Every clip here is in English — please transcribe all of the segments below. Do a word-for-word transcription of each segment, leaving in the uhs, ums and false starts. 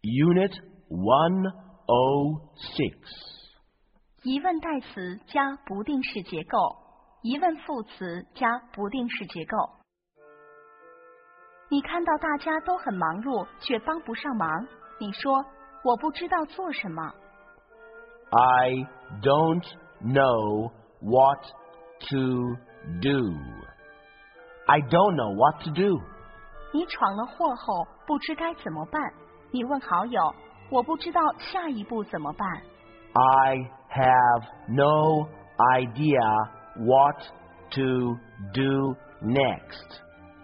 Unit one oh six. 疑问代词加不定式结构，疑问副词加不定式结构。你看到大家都很忙碌，却帮不上忙。你说我不知道做什么。 I don't know what to do. I don't know what to do. 你闯了祸后不知该怎么办。你问好友，我不知道下一步怎么办。 I have no idea what to do next.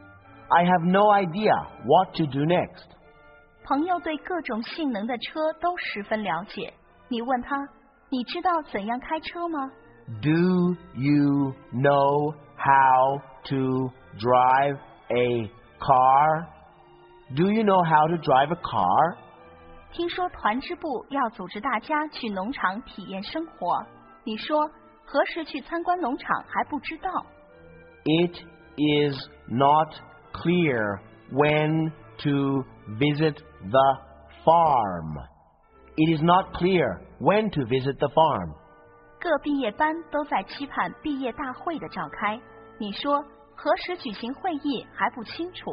I have no idea what to do next. 朋友对各种性能的车都十分了解。你问他，你知道怎样开车吗？ Do you know how to drive a car? Do you know how to drive a car? 听说团支部要组织大家去农场体验生活。你说何时去参观农场还不知道。 It is not clear when to visit the farm. It is not clear when to visit the farm. 各毕业班都在期盼毕业大会的召开。你说何时举行会议还不清楚。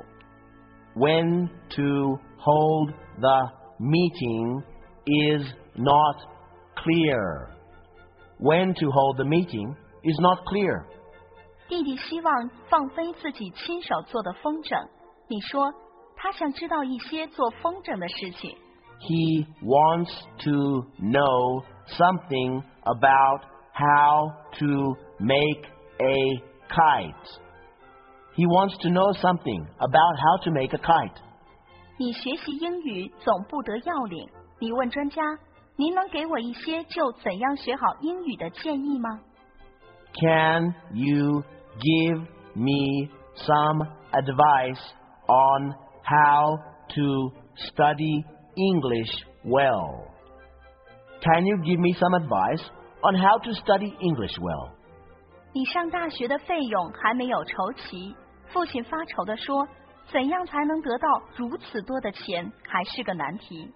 When to hold the meeting is not clear. When to hold the meeting is not clear. 弟弟希望放飞自己亲手做的风筝。你说他想知道一些做风筝的事情。 He wants to know something about how to make a kite. He wants to know something about how to make a kite. 你学习英语总不得要领。你问专家，您能给我一些就怎样学好英语的建议吗？ Can you give me some advice on how to study English well? Can you give me some advice on how to study English well? 你上大学的费用还没有筹齐，父亲发愁地说，怎样才能得到如此多的钱还是个难题。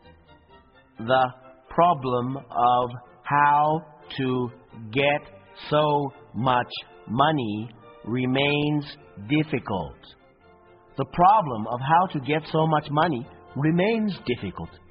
The problem of how to get so much money remains difficult. The problem of how to get so much money remains difficult.